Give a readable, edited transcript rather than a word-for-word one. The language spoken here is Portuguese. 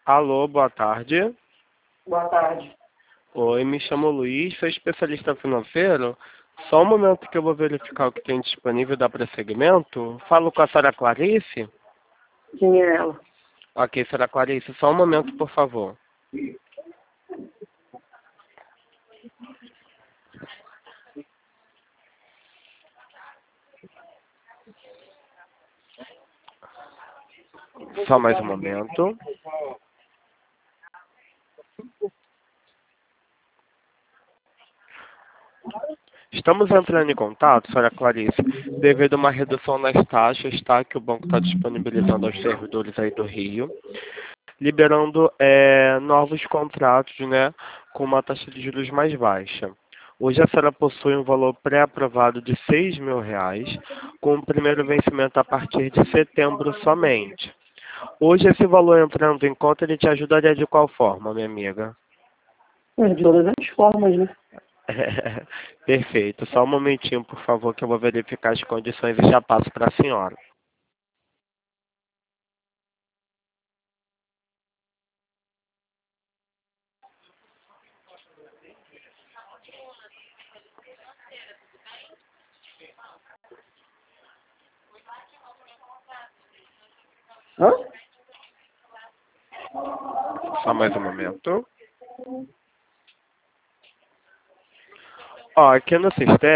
Alô, boa tarde. Boa tarde. Oi, me chamo Luiz, sou especialista financeiro. Só um momento que eu vou verificar o que tem disponível da prosseguimento. Falo com a senhora Clarice? Quem é ela? Ok, senhora Clarice, só um momento, por favor. Só mais um momento. Estamos entrando em contato, senhora Clarice, devido a uma redução nas taxas, tá? Que o banco está disponibilizando aos servidores aí do Rio, liberando novos contratos, né? Com uma taxa de juros mais baixa. Hoje a senhora possui um valor pré-aprovado de R$ 6.000, com o primeiro vencimento a partir de setembro somente. Hoje esse valor entrando em conta, ele te ajudaria de qual forma, minha amiga? De todas as formas, né? Perfeito. Só um momentinho, por favor, que eu vou verificar as condições e já passo para a senhora. Hã? Só mais um momento. Ó, aqui no sistema